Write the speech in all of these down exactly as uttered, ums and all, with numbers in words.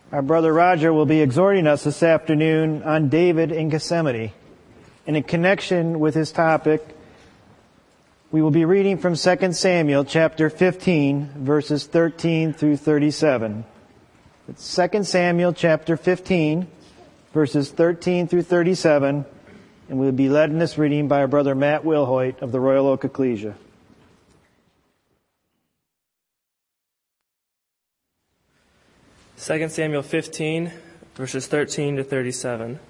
Our brother Roger will be exhorting us this afternoon on David in Gethsemane. And in connection with his topic, we will be reading from Second Samuel chapter fifteen, verses thirteen through thirty-seven. It's Second Samuel chapter fifteen, verses thirteen through thirty-seven, and we'll be led in this reading by our brother Matt Wilhoit of the Royal Oak Ecclesia. Second Samuel fifteen, verses thirteen to thirty-seven.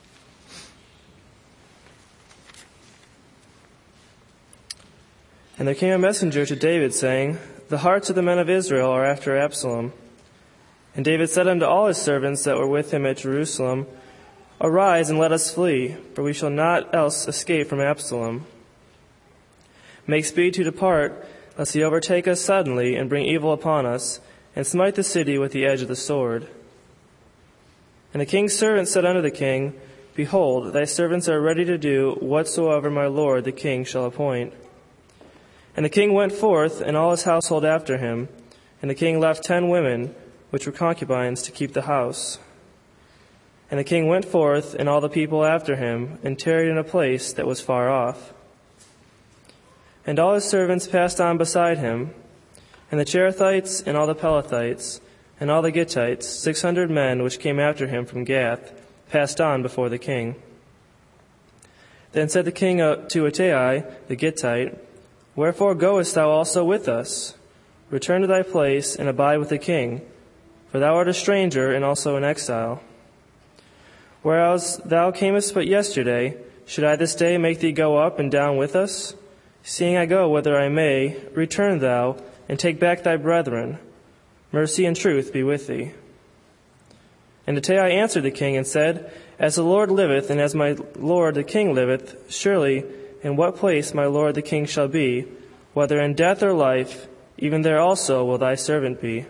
And there came a messenger to David, saying, The hearts of the men of Israel are after Absalom. And David said unto all his servants that were with him at Jerusalem, Arise and let us flee, for we shall not else escape from Absalom. Make speed to depart, lest he overtake us suddenly and bring evil upon us, and smite the city with the edge of the sword. And the king's servants said unto the king, Behold, thy servants are ready to do whatsoever my lord the king shall appoint. And the king went forth, and all his household after him, and the king left ten women, which were concubines, to keep the house. And the king went forth, and all the people after him, and tarried in a place that was far off. And all his servants passed on beside him, and the Cherethites, and all the Pelethites, and all the Gittites, six hundred men which came after him from Gath, passed on before the king. Then said the king to Ittai the Gittite, Wherefore goest thou also with us? Return to thy place, and abide with the king, for thou art a stranger, and also an exile. Whereas thou camest but yesterday, should I this day make thee go up and down with us? Seeing I go whither I may, return thou, and take back thy brethren. Mercy and truth be with thee. And Ittai answered the king and said, As the Lord liveth, and as my lord the king liveth, surely in what place my lord the king shall be, whether in death or life, even there also will thy servant be.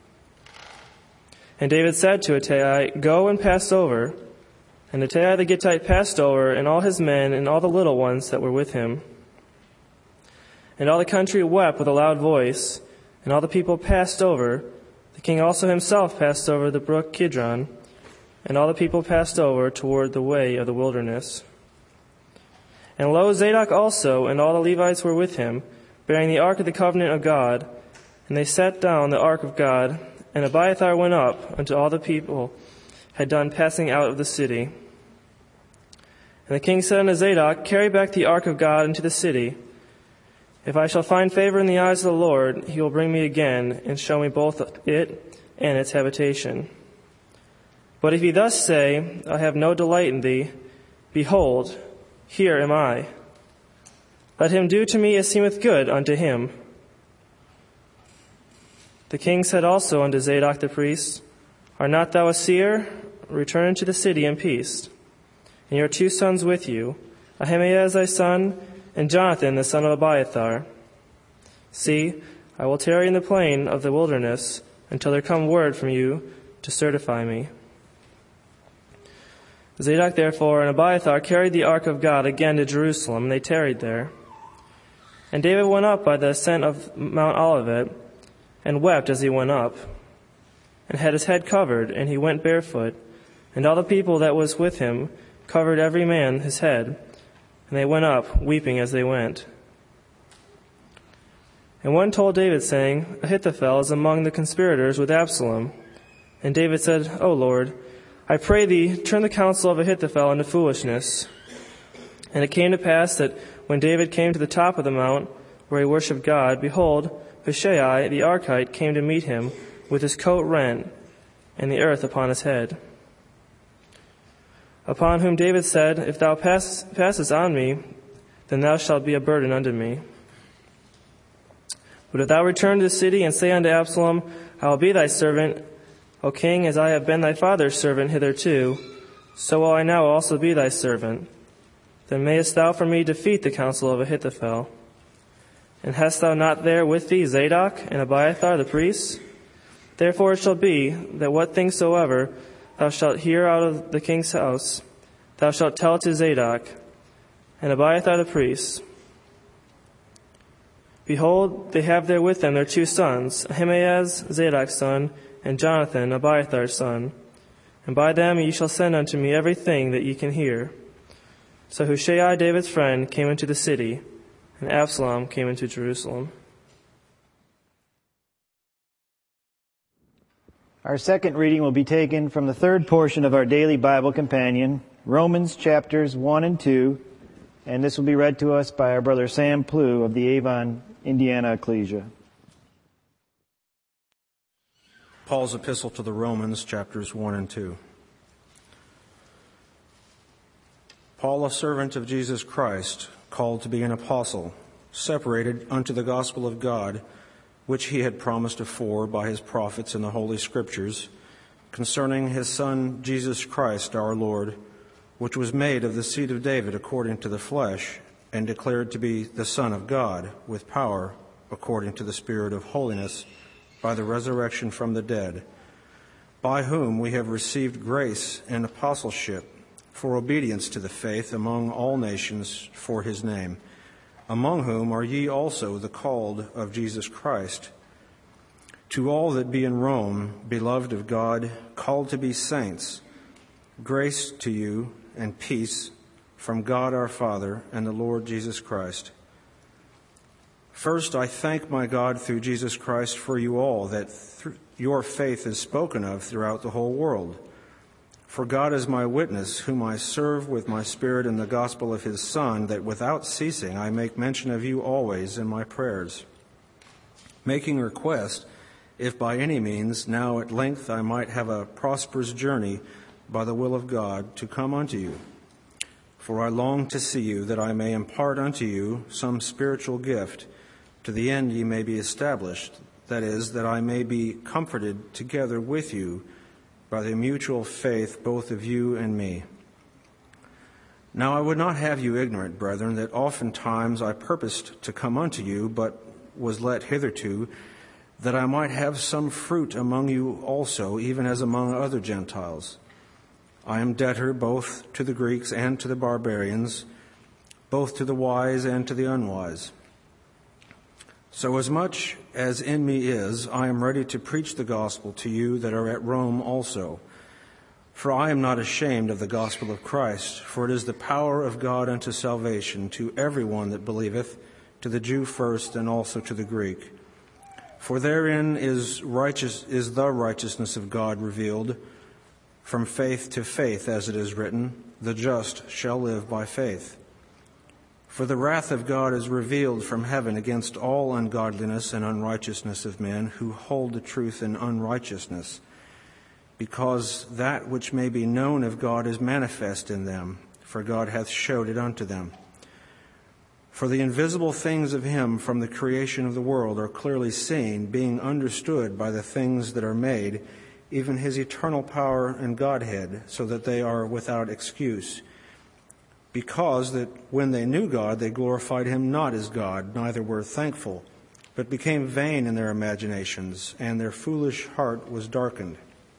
And David said to Ittai, Go and pass over. And Ittai the Gittite passed over, and all his men, and all the little ones that were with him. And all the country wept with a loud voice, and all the people passed over. The king also himself passed over the brook Kidron, and all the people passed over toward the way of the wilderness. And lo, Zadok also and all the Levites were with him, bearing the ark of the covenant of God. And they set down the ark of God, and Abiathar went up unto all the people had done passing out of the city. And the king said unto Zadok, Carry back the ark of God into the city. If I shall find favor in the eyes of the Lord, he will bring me again, and show me both it and its habitation. But if he thus say, I have no delight in thee, behold, here am I. Let him do to me as seemeth good unto him. The king said also unto Zadok the priest, Art not thou a seer? Return to the city in peace, and your two sons with you, Ahimaaz thy son, and Jonathan the son of Abiathar. See, I will tarry in the plain of the wilderness until there come word from you to certify me. Zadok therefore and Abiathar carried the ark of God again to Jerusalem, and they tarried there. And David went up by the ascent of Mount Olivet, and wept as he went up, and had his head covered, and he went barefoot. And all the people that was with him covered every man his head, and they went up, weeping as they went. And one told David, saying, Ahithophel is among the conspirators with Absalom. And David said, O Lord, I pray thee, turn the counsel of Ahithophel into foolishness. And it came to pass that when David came to the top of the mount, where he worshipped God, behold, Hushai the Archite came to meet him, with his coat rent, and the earth upon his head. Upon whom David said, If thou pass, passest on me, then thou shalt be a burden unto me. But if thou return to the city and say unto Absalom, I will be thy servant, O king, as I have been thy father's servant hitherto, so will I now also be thy servant. Then mayest thou for me defeat the counsel of Ahithophel. And hast thou not there with thee Zadok and Abiathar the priests? Therefore it shall be that what things soever thou shalt hear out of the king's house, thou shalt tell to Zadok and Abiathar the priest. Behold, they have there with them their two sons, Ahimaaz, Zadok's son, and Jonathan, Abiathar's son. And by them ye shall send unto me everything that ye can hear. So Hushai, David's friend, came into the city, and Absalom came into Jerusalem. Our second reading will be taken from the third portion of our daily Bible companion, Romans chapters one and two, and this will be read to us by our brother Sam Plew of the Avon, Indiana Ecclesia. Paul's epistle to the Romans, chapters one and two. Paul, a servant of Jesus Christ, called to be an apostle, separated unto the gospel of God, which he had promised afore by his prophets in the Holy Scriptures, concerning his Son Jesus Christ our Lord, which was made of the seed of David according to the flesh, and declared to be the Son of God, with power, according to the Spirit of holiness, by the resurrection from the dead, by whom we have received grace and apostleship for obedience to the faith among all nations for his name, among whom are ye also the called of Jesus Christ. To all that be in Rome, beloved of God, called to be saints, grace to you and peace from God our Father and the Lord Jesus Christ. First, I thank my God through Jesus Christ for you all, that th- your faith is spoken of throughout the whole world. For God is my witness, whom I serve with my spirit in the gospel of his Son, that without ceasing I make mention of you always in my prayers, making request, if by any means now at length I might have a prosperous journey by the will of God to come unto you. For I long to see you, that I may impart unto you some spiritual gift, to the end ye may be established, that is, that I may be comforted together with you by the mutual faith both of you and me. Now I would not have you ignorant, brethren, that oftentimes I purposed to come unto you, but was let hitherto, that I might have some fruit among you also, even as among other Gentiles. I am debtor both to the Greeks and to the barbarians, both to the wise and to the unwise. So as much as in me is, I am ready to preach the gospel to you that are at Rome also. For I am not ashamed of the gospel of Christ, for it is the power of God unto salvation to every one that believeth, to the Jew first and also to the Greek. For therein is righteous is the righteousness of God revealed, from faith to faith, as it is written, the just shall live by faith. For the wrath of God is revealed from heaven against all ungodliness and unrighteousness of men who hold the truth in unrighteousness, because that which may be known of God is manifest in them, for God hath showed it unto them. For the invisible things of him from the creation of the world are clearly seen, being understood by the things that are made, even his eternal power and Godhead, so that they are without excuse. Because that when they knew God, they glorified him not as God, neither were thankful, but became vain in their imaginations, and their foolish heart was darkened.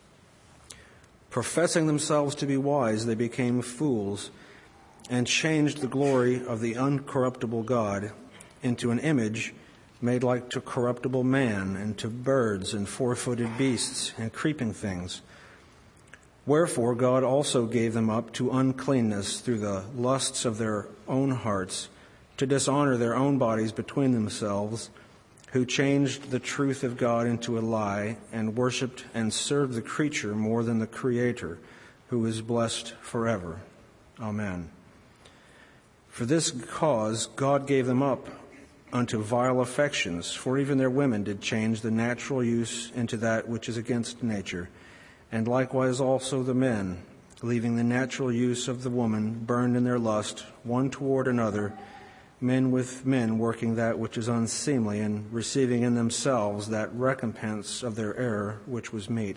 Professing themselves to be wise, they became fools, and changed the glory of the uncorruptible God into an image made like to corruptible man, and to birds and four-footed beasts and creeping things. Wherefore God also gave them up to uncleanness through the lusts of their own hearts, to dishonor their own bodies between themselves, who changed the truth of God into a lie, and worshipped and served the creature more than the Creator, who is blessed forever. Amen. For this cause God gave them up unto vile affections, for even their women did change the natural use into that which is against nature. And likewise also the men, leaving the natural use of the woman, burned in their lust, one toward another, men with men working that which is unseemly, and receiving in themselves that recompense of their error which was meet.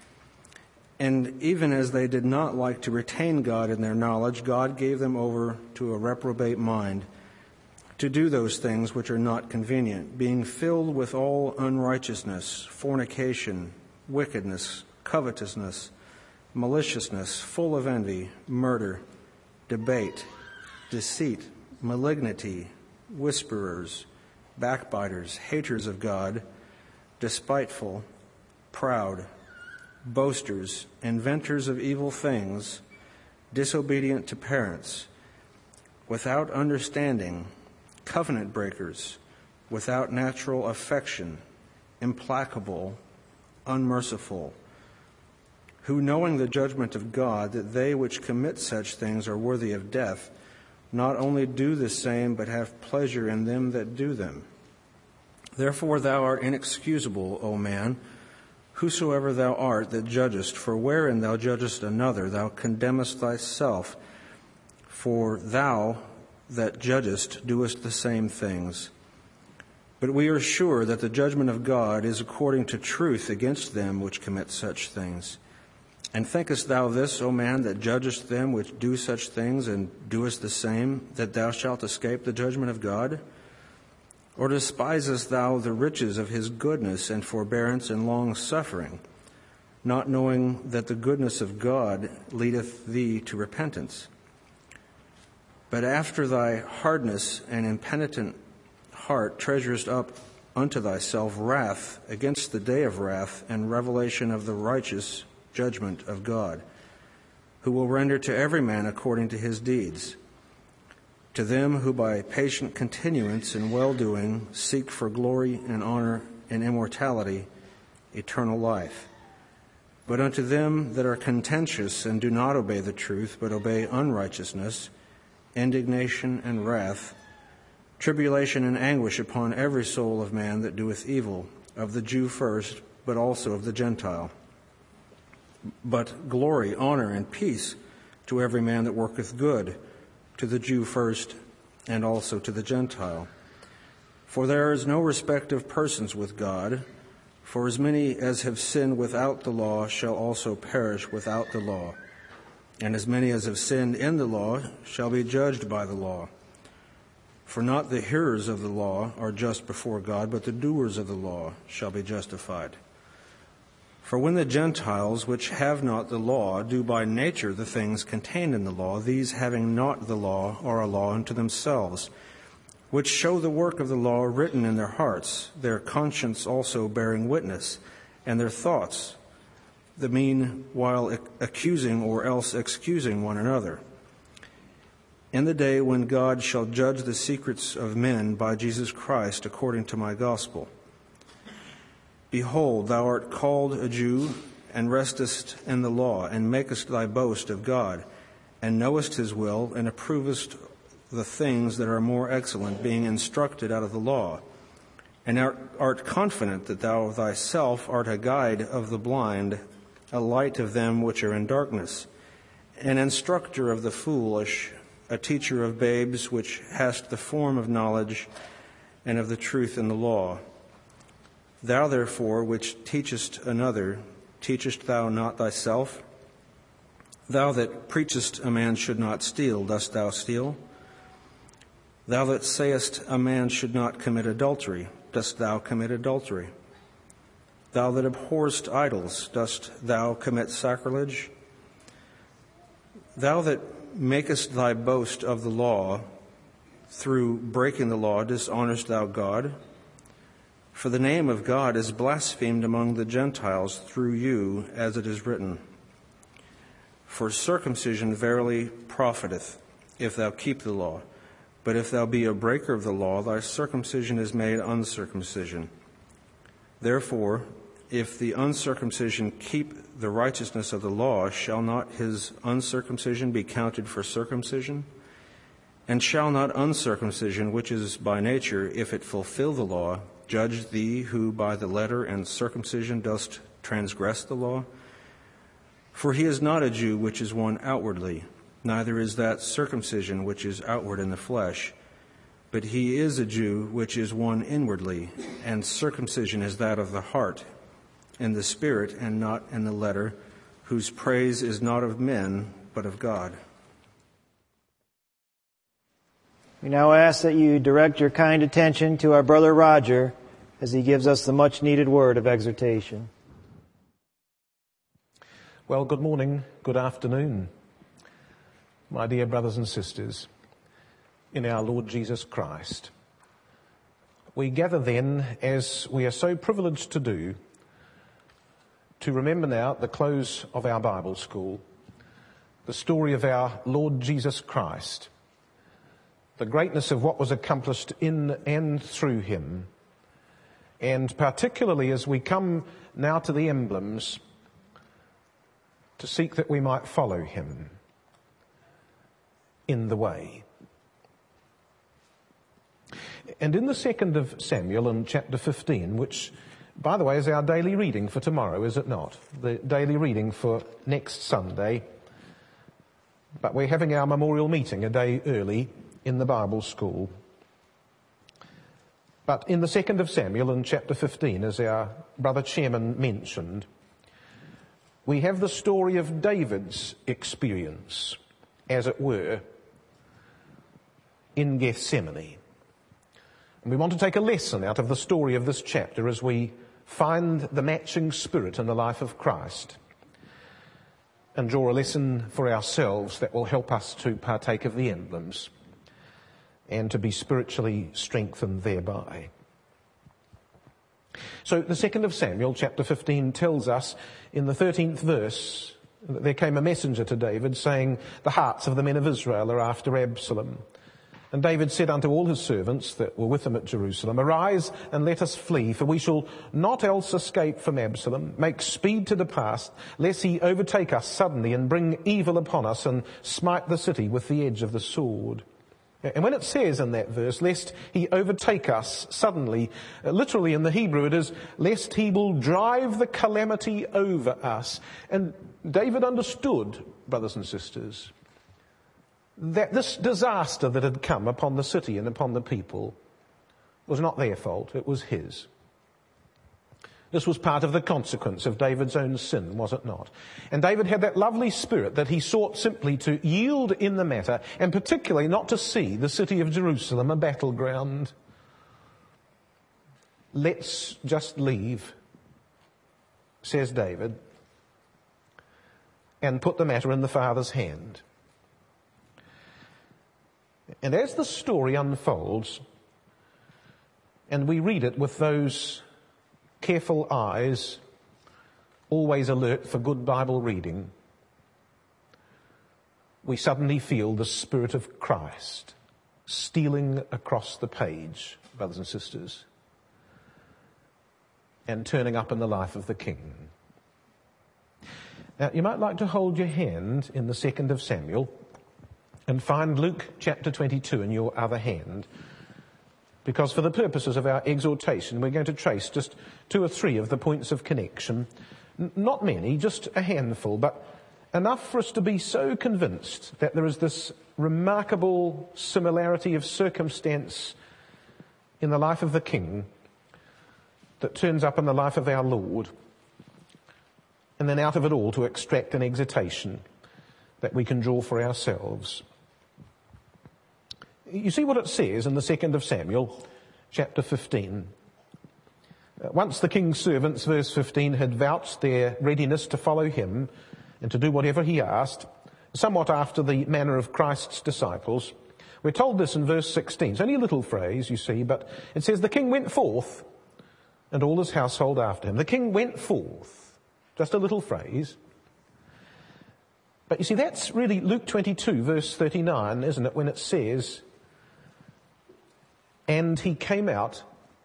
And even as they did not like to retain God in their knowledge, God gave them over to a reprobate mind, to do those things which are not convenient, being filled with all unrighteousness, fornication, wickedness, covetousness, maliciousness, full of envy, murder, debate, deceit, malignity, whisperers, backbiters, haters of God, despiteful, proud, boasters, inventors of evil things, disobedient to parents, without understanding, covenant breakers, without natural affection, implacable, unmerciful, who, knowing the judgment of God, that they which commit such things are worthy of death, not only do the same, but have pleasure in them that do them. Therefore thou art inexcusable, O man, whosoever thou art that judgest, for wherein thou judgest another, thou condemnest thyself, for thou that judgest doest the same things. But we are sure that the judgment of God is according to truth against them which commit such things. And thinkest thou this, O man, that judgest them which do such things, and doest the same, that thou shalt escape the judgment of God? Or despisest thou the riches of his goodness and forbearance and long suffering, not knowing that the goodness of God leadeth thee to repentance? But after thy hardness and impenitent heart treasurest up unto thyself wrath against the day of wrath and revelation of the righteous judgment of God, who will render to every man according to his deeds. To them who by patient continuance in well-doing seek for glory and honor and immortality, eternal life. But unto them that are contentious and do not obey the truth, but obey unrighteousness, indignation and wrath, tribulation and anguish upon every soul of man that doeth evil, of the Jew first, but also of the Gentile. But glory, honor, and peace to every man that worketh good, to the Jew first, and also to the Gentile. For there is no respect of persons with God, for as many as have sinned without the law shall also perish without the law, and as many as have sinned in the law shall be judged by the law. For not the hearers of the law are just before God, but the doers of the law shall be justified. For when the Gentiles, which have not the law, do by nature the things contained in the law, these having not the law are a law unto themselves, which show the work of the law written in their hearts, their conscience also bearing witness, and their thoughts, the meanwhile accusing or else excusing one another. In the day when God shall judge the secrets of men by Jesus Christ according to my gospel. Behold, thou art called a Jew, and restest in the law, and makest thy boast of God, and knowest his will, and approvest the things that are more excellent, being instructed out of the law, and art, art confident that thou thyself art a guide of the blind, a light of them which are in darkness, an instructor of the foolish, a teacher of babes, which hast the form of knowledge and of the truth in the law. Thou therefore, which teachest another, teachest thou not thyself? Thou that preachest a man should not steal, dost thou steal? Thou that sayest a man should not commit adultery, dost thou commit adultery? Thou that abhorrest idols, dost thou commit sacrilege? Thou that makest thy boast of the law, through breaking the law, dishonorest thou God? For the name of God is blasphemed among the Gentiles through you, as it is written. For circumcision verily profiteth, if thou keep the law. But if thou be a breaker of the law, thy circumcision is made uncircumcision. Therefore, if the uncircumcision keep the righteousness of the law, shall not his uncircumcision be counted for circumcision? And shall not uncircumcision, which is by nature, if it fulfill the law, judge thee who by the letter and circumcision dost transgress the law? For he is not a Jew which is one outwardly, neither is that circumcision which is outward in the flesh, but he is a Jew which is one inwardly, and circumcision is that of the heart, in the spirit and not in the letter, whose praise is not of men, but of God. We now ask that you direct your kind attention to our brother Roger as he gives us the much-needed word of exhortation. Well, good morning, good afternoon, my dear brothers and sisters in our Lord Jesus Christ. We gather then, as we are so privileged to do, to remember now at the close of our Bible school the story of our Lord Jesus Christ, the greatness of what was accomplished in and through him, and particularly as we come now to the emblems, to seek that we might follow him in the way. And in the second of Samuel, in chapter fifteen, which, by the way, is our daily reading for tomorrow, is it not? The daily reading for next Sunday. But we're having our memorial meeting a day early in the Bible school. But in the second of Samuel, in chapter fifteen, as our brother chairman mentioned, we have the story of David's experience, as it were, in Gethsemane. And we want to take a lesson out of the story of this chapter as we find the matching spirit in the life of Christ and draw a lesson for ourselves that will help us to partake of the emblems and to be spiritually strengthened thereby. So the second of Samuel, chapter fifteen, tells us in the thirteenth verse that there came a messenger to David saying, "The hearts of the men of Israel are after Absalom." And David said unto all his servants that were with him at Jerusalem, "Arise and let us flee, for we shall not else escape from Absalom. Make speed to depart, lest he overtake us suddenly and bring evil upon us and smite the city with the edge of the sword." And when it says in that verse, lest he overtake us suddenly, literally in the Hebrew it is, lest he will drive the calamity over us. And David understood, brothers and sisters, that this disaster that had come upon the city and upon the people was not their fault, it was his. This was part of the consequence of David's own sin, was it not? And David had that lovely spirit that he sought simply to yield in the matter, and particularly not to see the city of Jerusalem a battleground. Let's just leave, says David, and put the matter in the Father's hand. And as the story unfolds, and we read it with those careful eyes, always alert for good Bible reading, we suddenly feel the Spirit of Christ stealing across the page, brothers and sisters, and turning up in the life of the King. Now, you might like to hold your hand in the second of Samuel and find Luke chapter twenty-two in your other hand, because for the purposes of our exhortation, we're going to trace just two or three of the points of connection. N- not many, just a handful, but enough for us to be so convinced that there is this remarkable similarity of circumstance in the life of the King that turns up in the life of our Lord, and then out of it all to extract an exhortation that we can draw for ourselves. You see what it says in the second of Samuel, chapter fifteen. Once the king's servants, verse fifteen, had vouched their readiness to follow him and to do whatever he asked, somewhat after the manner of Christ's disciples. We're told this in verse sixteen. It's only a little phrase, you see, but it says, "The king went forth, and all his household after him." The king went forth. Just a little phrase. But you see, that's really Luke twenty-two, verse thirty-nine, isn't it, when it says, "And he came out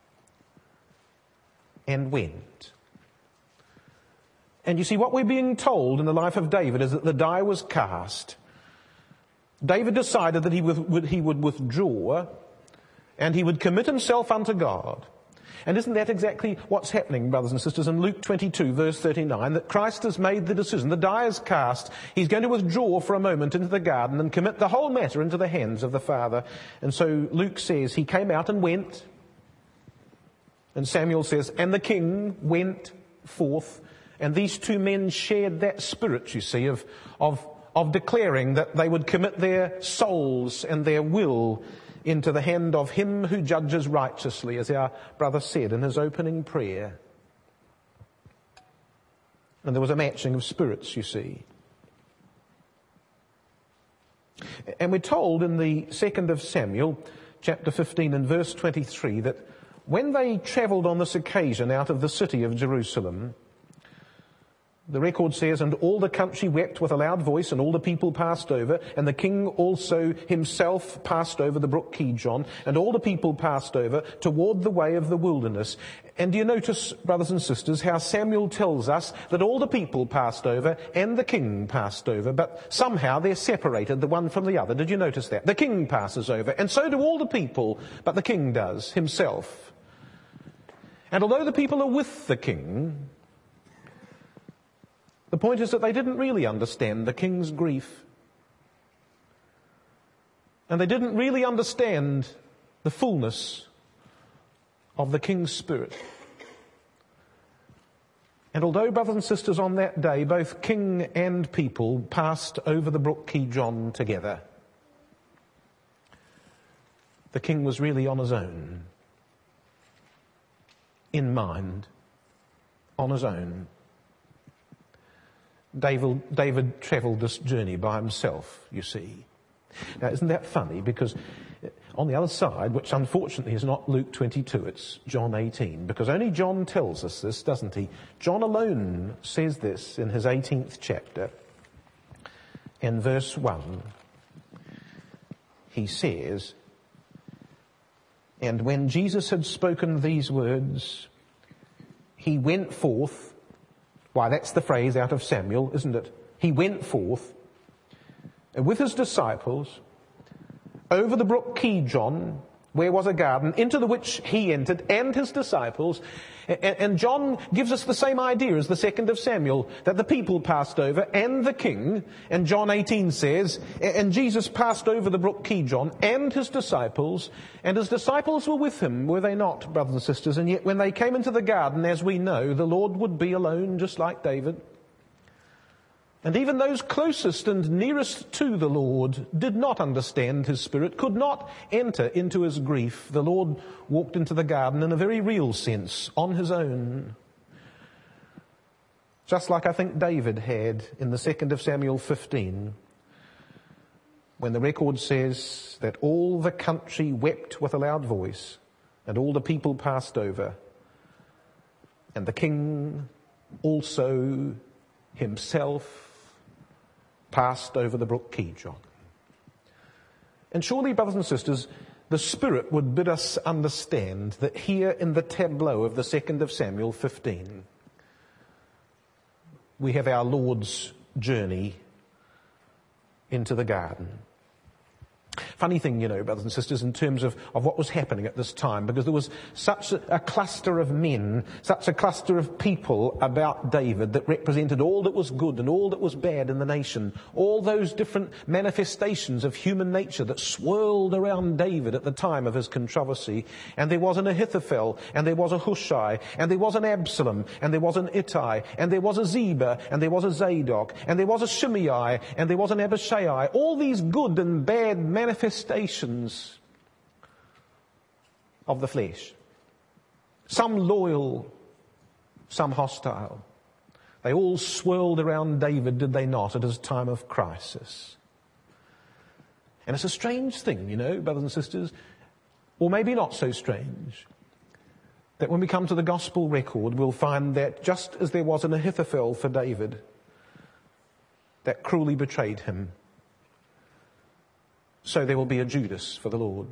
and went." And you see, what we're being told in the life of David is that the die was cast. David decided that he would, he would withdraw and he would commit himself unto God. And isn't that exactly what's happening, brothers and sisters, in Luke twenty-two, verse thirty-nine, that Christ has made the decision. The die is cast. He's going to withdraw for a moment into the garden and commit the whole matter into the hands of the Father. And so Luke says, he came out and went. And Samuel says, and the king went forth. And these two men shared that spirit, you see, of, of, of declaring that they would commit their souls and their will into the hand of him who judges righteously, as our brother said in his opening prayer. And there was a matching of spirits, you see. And we're told in the second of Samuel, chapter fifteen and verse twenty-three, that when they travelled on this occasion out of the city of Jerusalem, The record says, and all the country wept with a loud voice, and all the people passed over, and the king also himself passed over the brook Kidron, and all the people passed over toward the way of the wilderness. And do you notice, brothers and sisters, how Samuel tells us that all the people passed over and the king passed over, but somehow they're separated, the one from the other. Did you notice that? The king passes over, and so do all the people, but the king does himself. And although the people are with the king, the point is that they didn't really understand the king's grief. And they didn't really understand the fullness of the king's spirit. And although, brothers and sisters, on that day, both king and people passed over the brook Kidron together, the king was really on his own, in mind, on his own. David, David travelled this journey by himself, you see. Now, isn't that funny? Because on the other side, which unfortunately is not Luke twenty-two, it's John eighteen, because only John tells us this, doesn't he? John alone says this in his eighteenth chapter. In verse one, he says, and when Jesus had spoken these words, he went forth. Why, that's the phrase out of Samuel, isn't it? He went forth with his disciples over the brook Kidron, where was a garden, into the which he entered, and his disciples. And John gives us the same idea as the second of Samuel, that the people passed over and the king. And John eighteen says, and Jesus passed over the brook Kidron and his disciples, and his disciples were with him, were they not, brothers and sisters? And yet when they came into the garden, as we know, the Lord would be alone, just like David. And even those closest and nearest to the Lord did not understand his spirit, could not enter into his grief. The Lord walked into the garden in a very real sense, on his own. Just like I think David had in the second of Samuel fifteen, when the record says that all the country wept with a loud voice, and all the people passed over, and the king also himself passed over the brook Kidron. And surely, brothers and sisters, the Spirit would bid us understand that here in the tableau of the second of Samuel fifteen, we have our Lord's journey into the garden. Funny thing, you know, brothers and sisters, in terms of, of what was happening at this time, because there was such a, a cluster of men, such a cluster of people about David that represented all that was good and all that was bad in the nation, all those different manifestations of human nature that swirled around David at the time of his controversy. And there was an Ahithophel, and there was a Hushai, and there was an Absalom, and there was an Ittai, and there was a Ziba, and there was a Zadok, and there was a Shimei, and there was an Abishai. All these good and bad manifestations of the flesh. Some loyal, some hostile. They all swirled around David, did they not, at his time of crisis. And it's a strange thing, you know, brothers and sisters, or maybe not so strange, that when we come to the gospel record, we'll find that just as there was an Ahithophel for David that cruelly betrayed him, so there will be a Judas for the Lord.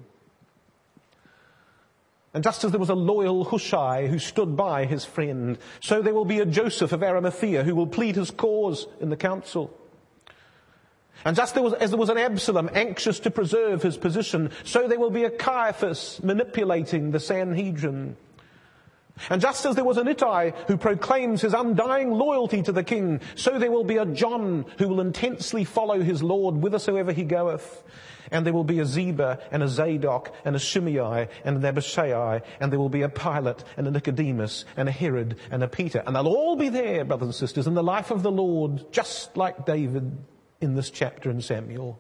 And just as there was a loyal Hushai who stood by his friend, so there will be a Joseph of Arimathea who will plead his cause in the council. And just as there was an Absalom anxious to preserve his position, so there will be a Caiaphas manipulating the Sanhedrin. And just as there was an Ittai who proclaims his undying loyalty to the king, so there will be a John who will intensely follow his Lord whithersoever he goeth. And there will be a Ziba and a Zadok and a Shimei and an Abishai, and there will be a Pilate and a Nicodemus and a Herod and a Peter. And they'll all be there, brothers and sisters, in the life of the Lord, just like David in this chapter in Samuel.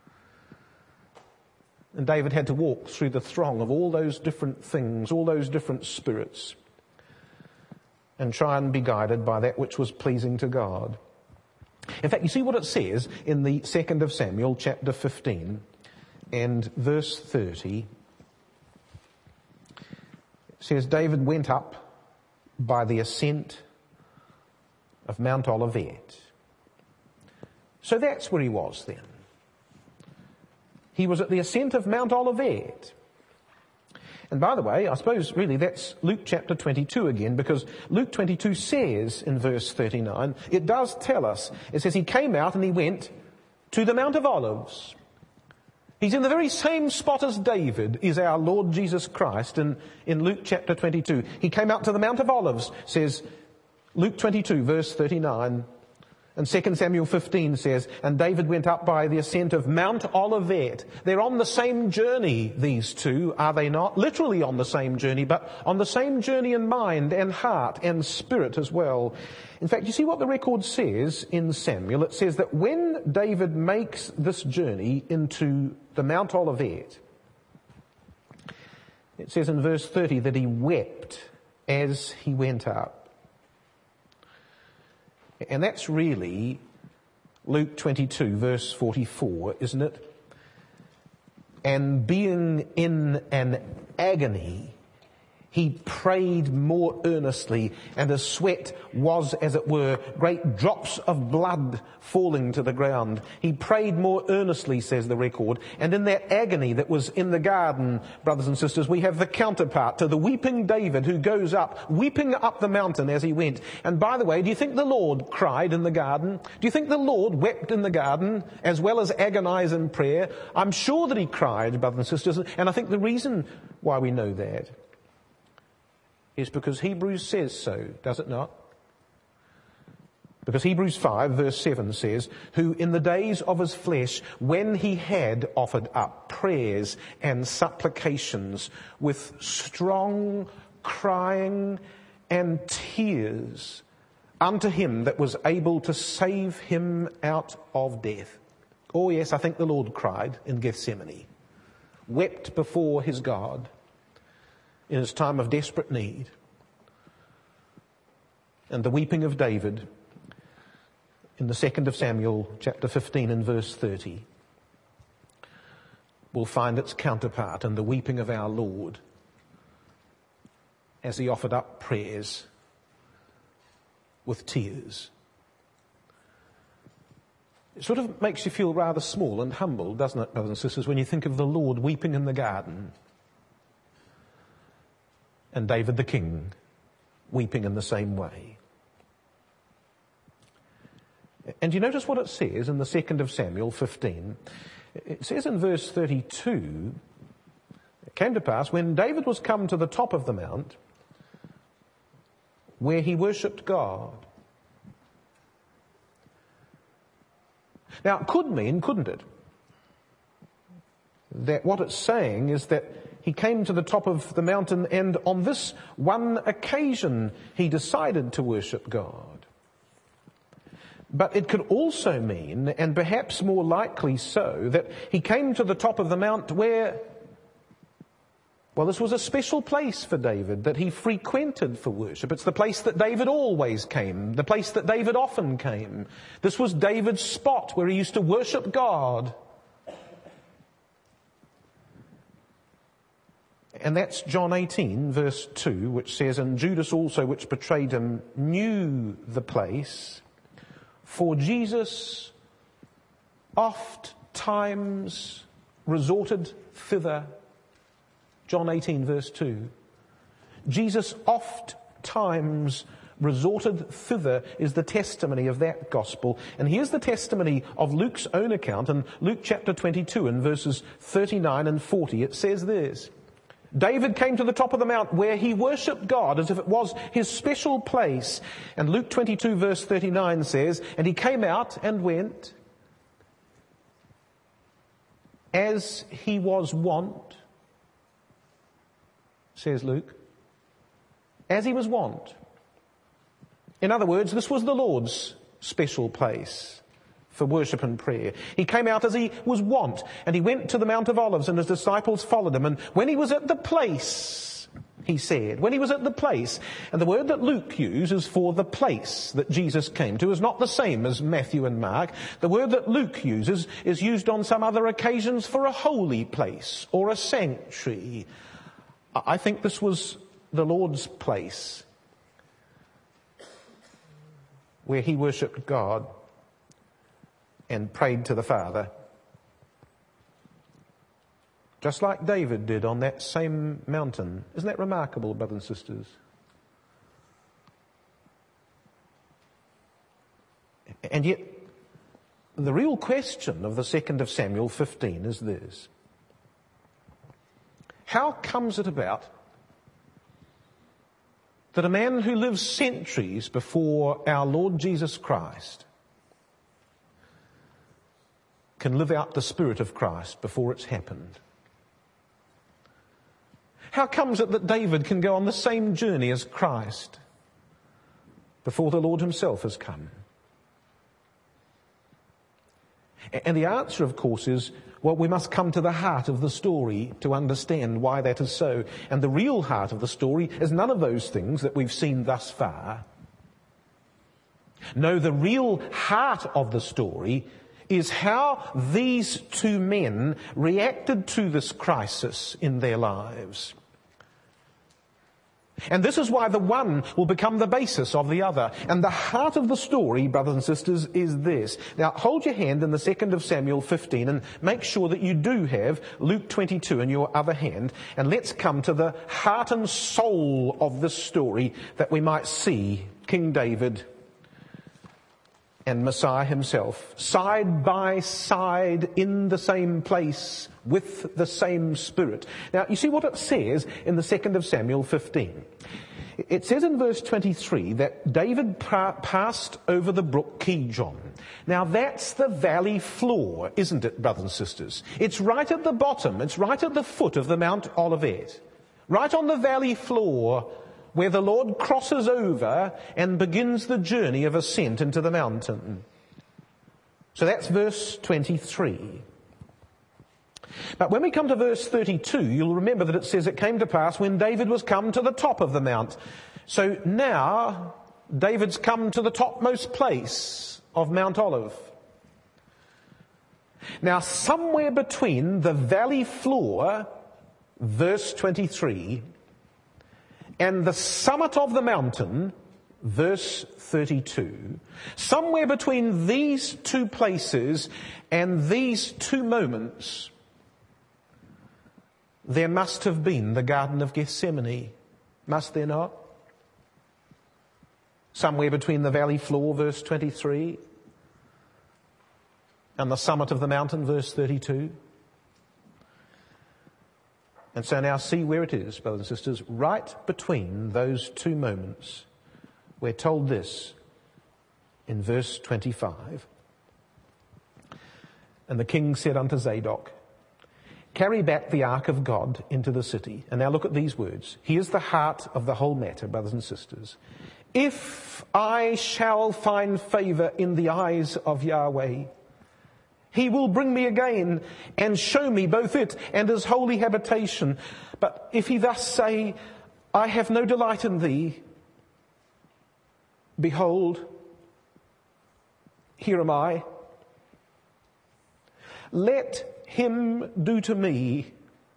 And David had to walk through the throng of all those different things, all those different spirits, and try and be guided by that which was pleasing to God. In fact, you see what it says in the second of Samuel, chapter fifteen, and verse thirty. It says, David went up by the ascent of Mount Olivet. So that's where he was then. He was at the ascent of Mount Olivet. And by the way, I suppose really that's Luke chapter twenty-two again, because Luke twenty-two says in verse thirty-nine, it does tell us, it says he came out and he went to the Mount of Olives. He's in the very same spot as David is our Lord Jesus Christ in, in Luke chapter twenty-two. He came out to the Mount of Olives, says Luke twenty-two verse thirty-nine. And Second Samuel fifteen says, and David went up by the ascent of Mount Olivet. They're on the same journey, these two, are they not? Literally on the same journey, but on the same journey in mind and heart and spirit as well. In fact, you see what the record says in Samuel? It says that when David makes this journey into the Mount Olivet, it says in verse thirty that he wept as he went up. And that's really Luke twenty-two verse forty-four, isn't it? And being in an agony, he prayed more earnestly, and his sweat was, as it were, great drops of blood falling to the ground. He prayed more earnestly, says the record. And in that agony that was in the garden, brothers and sisters, we have the counterpart to the weeping David who goes up, weeping up the mountain as he went. And by the way, do you think the Lord cried in the garden? Do you think the Lord wept in the garden as well as agonize in prayer? I'm sure that he cried, brothers and sisters. And I think the reason why we know that is because Hebrews says so, does it not? Because Hebrews five verse seven says, who in the days of his flesh, when he had offered up prayers and supplications with strong crying and tears unto him that was able to save him out of death. Oh yes, I think the Lord cried in Gethsemane, wept before his God in his time of desperate need. And the weeping of David in the second of Samuel chapter fifteen and verse thirty will find its counterpart in the weeping of our Lord as he offered up prayers with tears. It sort of makes you feel rather small and humble, doesn't it, brothers and sisters, when you think of the Lord weeping in the garden and David the king weeping in the same way. And you notice what it says in the second of Samuel fifteen. It says in verse thirty-two, it came to pass when David was come to the top of the mount where he worshipped God. Now, it could mean, couldn't it, that what it's saying is that he came to the top of the mountain and on this one occasion he decided to worship God. But it could also mean, and perhaps more likely so, that he came to the top of the mount where, well, this was a special place for David that he frequented for worship. It's the place that David always came, the place that David often came. This was David's spot where he used to worship God. And that's John eighteen verse two, which says, and Judas also, which betrayed him, knew the place, for Jesus oft times resorted thither. John eighteen verse two. Jesus oft times resorted thither is the testimony of that gospel. And here's the testimony of Luke's own account in Luke chapter twenty-two and verses thirty-nine and forty. It says this: David came to the top of the mount where he worshipped God as if it was his special place. And Luke twenty-two verse thirty-nine says, and he came out and went as he was wont, says Luke, as he was wont. In other words, this was the Lord's special place for worship and prayer. He came out as he was wont, and he went to the Mount of Olives, and his disciples followed him. And when he was at the place, he said, when he was at the place, and the word that Luke uses for the place that Jesus came to is not the same as Matthew and Mark. The word that Luke uses is used on some other occasions for a holy place or a sanctuary. I think this was the Lord's place where he worshipped God and prayed to the Father, just like David did on that same mountain. Isn't that remarkable, brothers and sisters? And yet, the real question of the second of Samuel fifteen is this: how comes it about that a man who lives centuries before our Lord Jesus Christ can live out the Spirit of Christ before it's happened? How comes it that David can go on the same journey as Christ before the Lord himself has come? And the answer, of course, is, well, we must come to the heart of the story to understand why that is so. And the real heart of the story is none of those things that we've seen thus far. No, the real heart of the story is how these two men reacted to this crisis in their lives. And this is why the one will become the basis of the other. And the heart of the story, brothers and sisters, is this. Now, hold your hand in the second of Samuel fifteen and make sure that you do have Luke twenty-two in your other hand. And let's come to the heart and soul of this story, that we might see King David and Messiah himself side by side in the same place with the same Spirit. Now, you see what it says in the second of Samuel fifteen. It says in verse twenty-three that David pa- passed over the brook Kidron. Now, that's the valley floor, isn't it, brothers and sisters? It's right at the bottom. It's right at the foot of the Mount Olivet. Right on the valley floor, where the Lord crosses over and begins the journey of ascent into the mountain. So that's verse twenty-three. But when we come to verse thirty-two, you'll remember that it says it came to pass when David was come to the top of the mount. So now David's come to the topmost place of Mount Olive. Now, somewhere between the valley floor, verse twenty-three, and the summit of the mountain, verse thirty-two, somewhere between these two places and these two moments, there must have been the Garden of Gethsemane, must there not? Somewhere between the valley floor, verse twenty-three, and the summit of the mountain, verse thirty-two. And so now see where it is, brothers and sisters, right between those two moments. We're told this in verse twenty-five. And the king said unto Zadok, carry back the ark of God into the city. And now look at these words. Here's the heart of the whole matter, brothers and sisters. If I shall find favor in the eyes of Yahweh, he will bring me again and show me both it and his holy habitation. But if he thus say, I have no delight in thee, behold, here am I. Let him do to me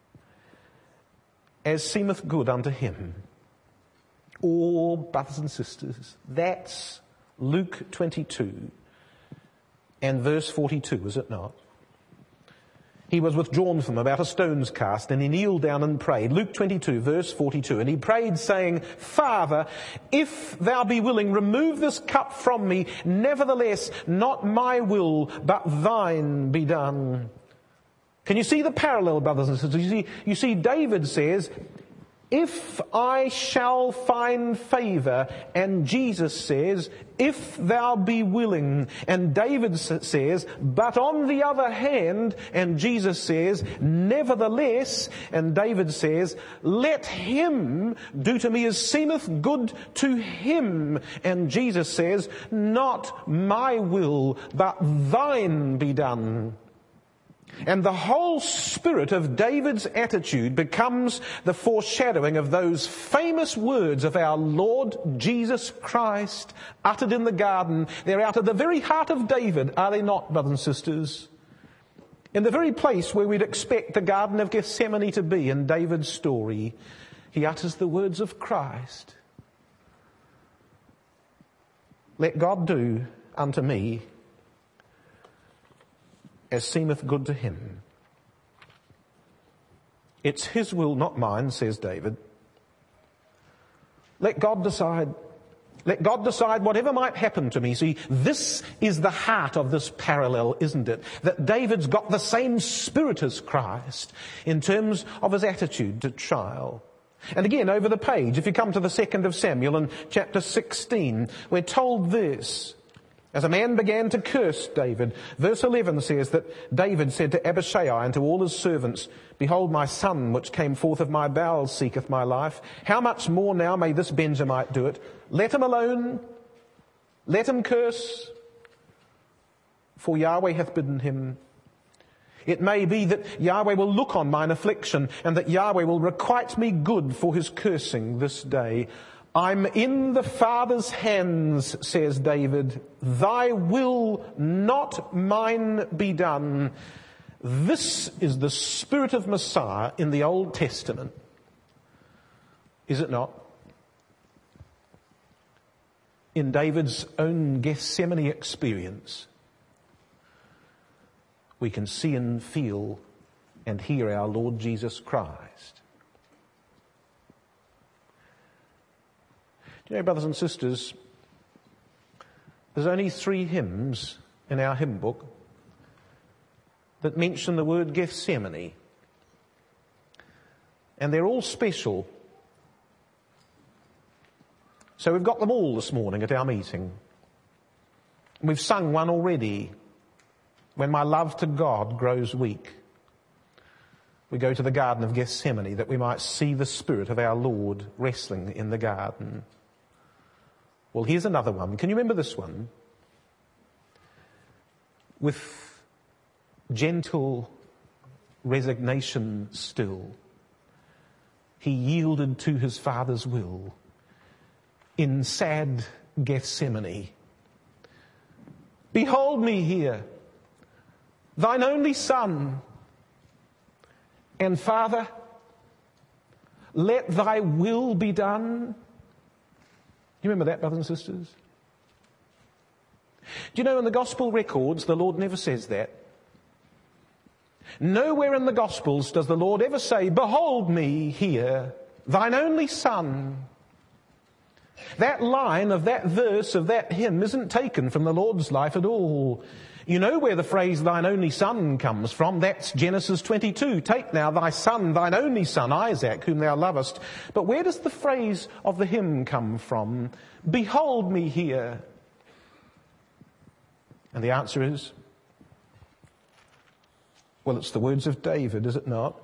as seemeth good unto him. Oh, brothers and sisters, that's Luke twenty-two. And verse forty-two, is it not? He was withdrawn from them about a stone's cast, and he kneeled down and prayed. Luke twenty-two, verse forty-two. And he prayed, saying, Father, if thou be willing, remove this cup from me. Nevertheless, not my will, but thine be done. Can you see the parallel, brothers and sisters? You see, you see David says, if I shall find favor, and Jesus says, if thou be willing, and David says, but on the other hand, and Jesus says, nevertheless, and David says, let him do to me as seemeth good to him, and Jesus says, not my will, but thine be done. And the whole spirit of David's attitude becomes the foreshadowing of those famous words of our Lord Jesus Christ uttered in the garden. They're out of the very heart of David, are they not, brothers and sisters? In the very place where we'd expect the Garden of Gethsemane to be in David's story, he utters the words of Christ. let God do unto me as seemeth good to him. It's his will, not mine, says David. Let God decide. Let God decide whatever might happen to me. See, this is the heart of this parallel, isn't it? That David's got the same spirit as Christ in terms of his attitude to trial. And again, over the page, if you come to the second of Samuel in chapter sixteen, we're told this. As a man began to curse David, verse eleven says that David said to Abishai and to all his servants, behold, my son, which came forth of my bowels, seeketh my life. How much more now may this Benjamite do it? Let him alone. Let him curse. For Yahweh hath bidden him. It may be that Yahweh will look on mine affliction, and that Yahweh will requite me good for his cursing this day. I'm in the Father's hands, says David. Thy will, not mine, be done. This is the spirit of Messiah in the Old Testament. Is it not? In David's own Gethsemane experience, we can see and feel and hear our Lord Jesus Christ. Do you know, brothers and sisters, there's only three hymns in our hymn book that mention the word Gethsemane. And they're all special. So we've got them all this morning at our meeting. We've sung one already. When my love to God grows weak. We go to the Garden of Gethsemane that we might see the Spirit of our Lord wrestling in the garden. Well, here's another one. Can you remember this one? With gentle resignation still, he yielded to his Father's will in sad Gethsemane. Behold me here, thine only Son, and Father, let thy will be done. You remember that, brothers and sisters? Do you know, in the gospel records, the Lord never says that. Nowhere in the Gospels does the Lord ever say, behold me here, thine only Son. That line of that verse of that hymn isn't taken from the Lord's life at all. You know where the phrase thine only son comes from. That's Genesis twenty-two. Take now thy son, thine only son, Isaac, whom thou lovest. But where does the phrase of the hymn come from? Behold me here. And the answer is, well, it's the words of David, is it not?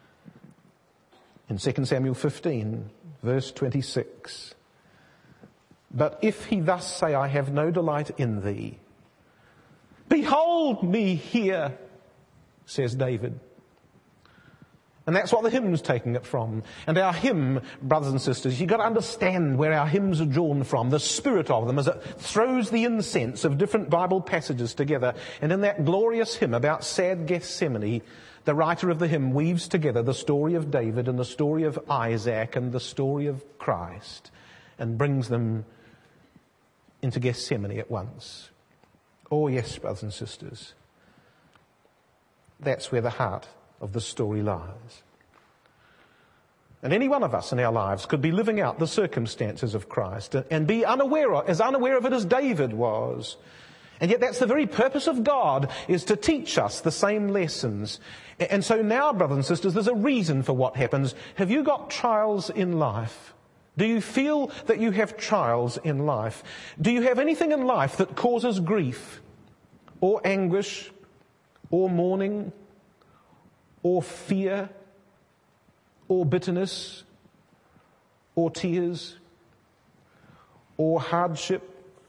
In Second Samuel fifteen, verse twenty-six. But if he thus say, I have no delight in thee, behold me here, says David. And that's what the hymn's taking it from. And our hymn, brothers and sisters, you've got to understand where our hymns are drawn from, the spirit of them, as it throws the incense of different Bible passages together. And in that glorious hymn about sad Gethsemane, the writer of the hymn weaves together the story of David and the story of Isaac and the story of Christ, and brings them into Gethsemane at once. Oh yes, brothers and sisters, that's where the heart of the story lies. And any one of us in our lives could be living out the circumstances of Christ and be unaware of, as unaware of it as David was. And yet that's the very purpose of God, is to teach us the same lessons. And so now, brothers and sisters, there's a reason for what happens. Have you got trials in life? Do you feel that you have trials in life? Do you have anything in life that causes grief or anguish or mourning or fear or bitterness or tears or hardship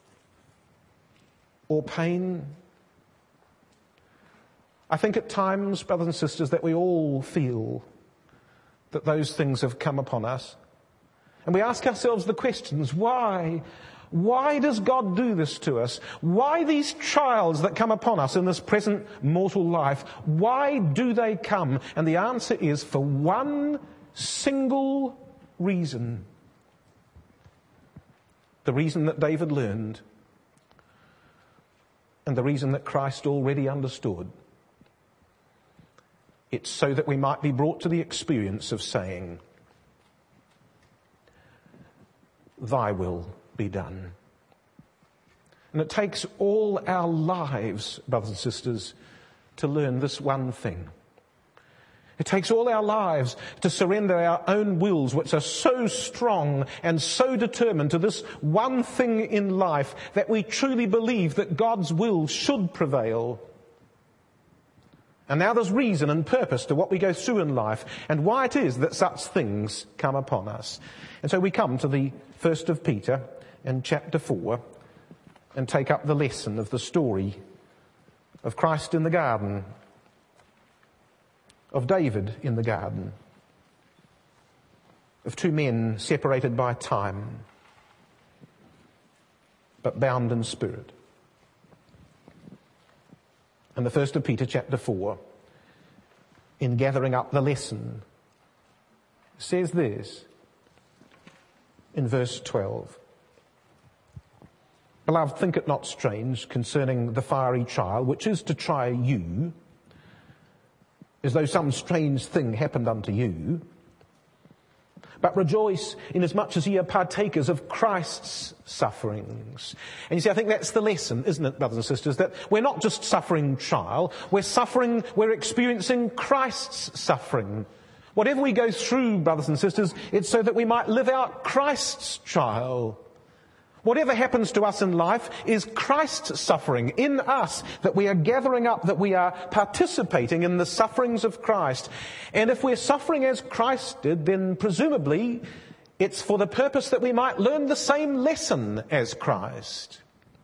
or pain? I think at times, brothers and sisters, that we all feel that those things have come upon us. And we ask ourselves the questions, why? Why does God do this to us? Why these trials that come upon us in this present mortal life? Why do they come? And the answer is for one single reason. The reason that David learned and the reason that Christ already understood. It's so that we might be brought to the experience of saying, thy will be done. And it takes all our lives, brothers and sisters, to learn this one thing. It takes all our lives to surrender our own wills, which are so strong and so determined, to this one thing in life, that we truly believe that God's will should prevail. And now there's reason and purpose to what we go through in life and why it is that such things come upon us. And so we come to the first of Peter in chapter four and take up the lesson of the story of Christ in the garden, of David in the garden, of two men separated by time, but bound in spirit. And the first of Peter chapter four, in gathering up the lesson, says this in verse twelve. Beloved, think it not strange concerning the fiery trial, which is to try you, as though some strange thing happened unto you. But rejoice inasmuch as ye are partakers of Christ's sufferings. And you see, I think that's the lesson, isn't it, brothers and sisters? That we're not just suffering trial, we're suffering, we're experiencing Christ's suffering. Whatever we go through, brothers and sisters, it's so that we might live out Christ's trial. Whatever happens to us in life is Christ's suffering in us, that we are gathering up, that we are participating in the sufferings of Christ. And if we're suffering as Christ did, then presumably it's for the purpose that we might learn the same lesson as Christ.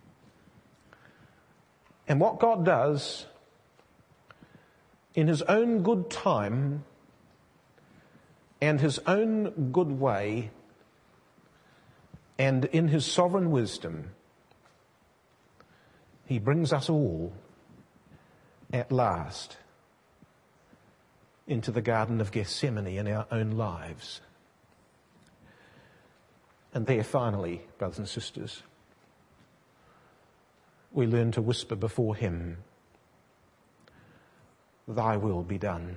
And what God does in his own good time and his own good way, and in his sovereign wisdom, he brings us all at last into the Garden of Gethsemane in our own lives. And there finally, brothers and sisters, we learn to whisper before him, thy will be done.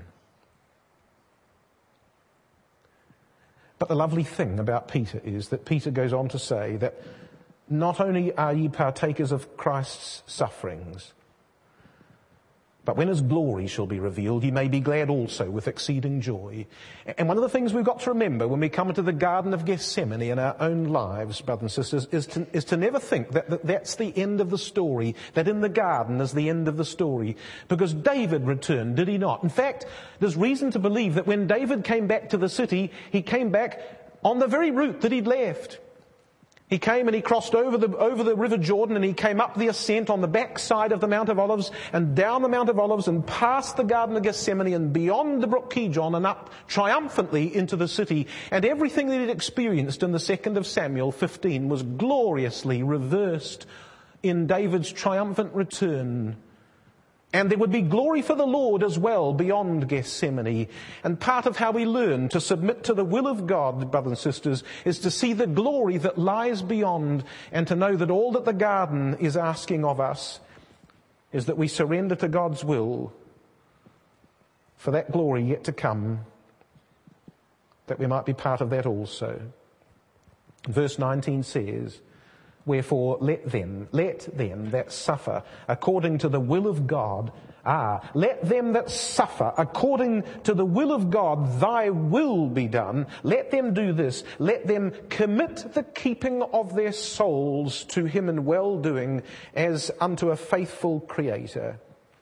But the lovely thing about Peter is that Peter goes on to say that not only are ye partakers of Christ's sufferings, but when his glory shall be revealed, ye may be glad also with exceeding joy. And one of the things we've got to remember when we come into the Garden of Gethsemane in our own lives, brothers and sisters, is to, is to never think that, that that's the end of the story, that in the garden is the end of the story. Because David returned, did he not? In fact, there's reason to believe that when David came back to the city, he came back on the very route that he'd left. He came and he crossed over the, over the River Jordan, and he came up the ascent on the backside of the Mount of Olives and down the Mount of Olives and past the Garden of Gethsemane and beyond the brook Kidron and up triumphantly into the city. And everything that he'd experienced in the second of Samuel fifteen was gloriously reversed in David's triumphant return. And there would be glory for the Lord as well beyond Gethsemane. And part of how we learn to submit to the will of God, brothers and sisters, is to see the glory that lies beyond, and to know that all that the garden is asking of us is that we surrender to God's will for that glory yet to come, that we might be part of that also. Verse nineteen says, wherefore let them, let them that suffer according to the will of God, ah, let them that suffer according to the will of God, thy will be done. Let them do this. Let them commit the keeping of their souls to him in well-doing as unto a faithful Creator.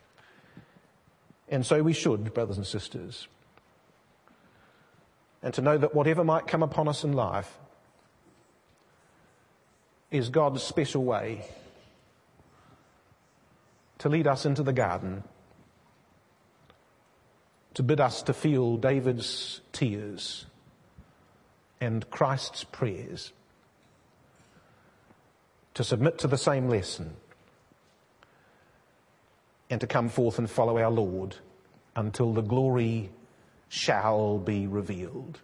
And so we should, brothers and sisters. And to know that whatever might come upon us in life is God's special way to lead us into the garden, to bid us to feel David's tears and Christ's prayers, to submit to the same lesson, and to come forth and follow our Lord until the glory shall be revealed.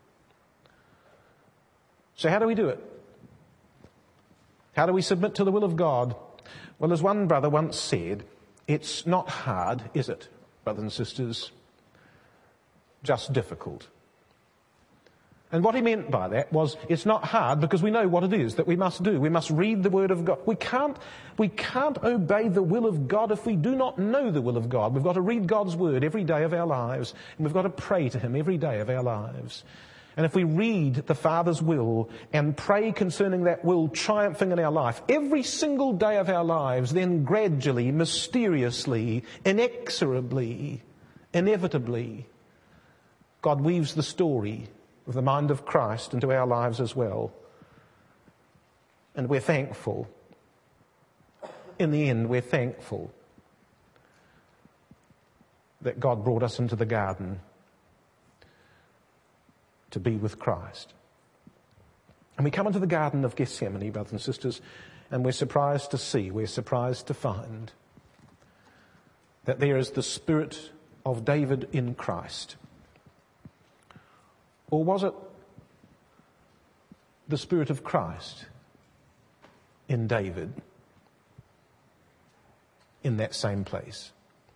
So how do we do it? How do we submit to the will of God? Well, as one brother once said, it's not hard, is it, brothers and sisters? Just difficult. And what he meant by that was, it's not hard because we know what it is that we must do. We must read the Word of God. We can't, we can't obey the will of God if we do not know the will of God. We've got to read God's Word every day of our lives, and we've got to pray to Him every day of our lives. And if we read the Father's will and pray concerning that will triumphing in our life every single day of our lives, then gradually, mysteriously, inexorably, inevitably, God weaves the story of the mind of Christ into our lives as well. And we're thankful. In the end, we're thankful that God brought us into the garden to be with Christ. And we come into the Garden of Gethsemane, brothers and sisters, and we're surprised to see, we're surprised to find that there is the Spirit of David in Christ. Or was it the Spirit of Christ in David in that same place?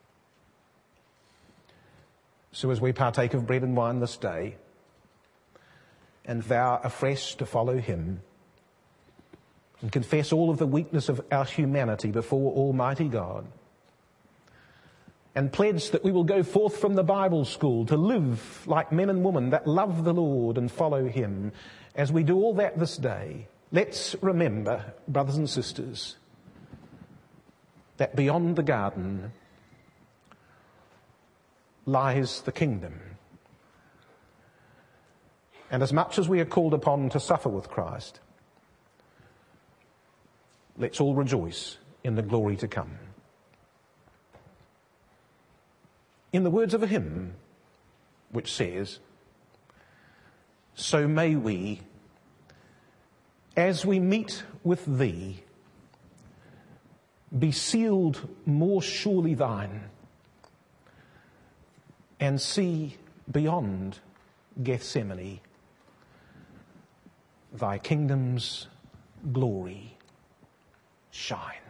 So as we partake of bread and wine this day and vow afresh to follow Him and confess all of the weakness of our humanity before Almighty God, and pledge that we will go forth from the Bible school to live like men and women that love the Lord and follow Him. As we do all that this day, let's remember, brothers and sisters, that beyond the garden lies the kingdom. And as much as we are called upon to suffer with Christ, let's all rejoice in the glory to come. In the words of a hymn which says, "So may we, as we meet with Thee, be sealed more surely Thine, and see beyond Gethsemane Thy kingdom's glory shine."